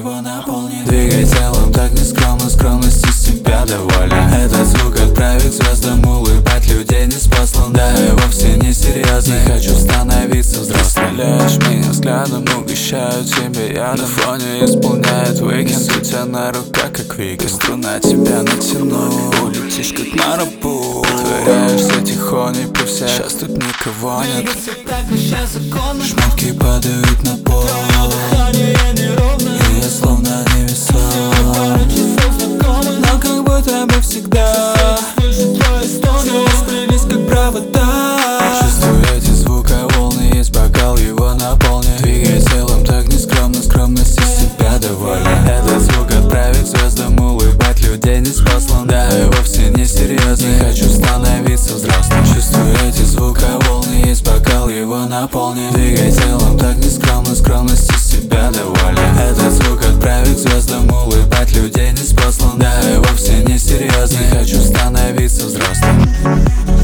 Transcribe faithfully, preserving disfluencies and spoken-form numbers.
его наполнит. Двигай телом так нескромно, скромности себя довольна. Этот звук отправит к звездам, улыбать людей не спослан. Да, я вовсе не серьезно, не хочу становиться взрослым. Стреляешь меня взглядом, угощаю тебя я на фоне исполняет уикенд. У тебя на руках как вика, струна тебя натяну. Улетишь как марабу, притворяешься тихоней при всех. Сейчас тут никого нет. Шмотки падают на пол, и я словно невесом, но как будто бы всегда сплелись как провода. Чувствую эти звуковолны, есть бокал, его наполнит. Двигай телом так нескромно, скромность из себя довольна. Этот звук отправит к звездам, улыбать людей не спослан. Да, я вовсе не серьезно, не хочу становиться взрослым. Чувствую эти звуковолны, есть бокал, его наполнит. Двигай телом так нескромно, скромность из себя довольна. Этот звук отправит к звездам, улыбать людей не спослан. Да, я вовсе не серьезно, не хочу становиться взрослым.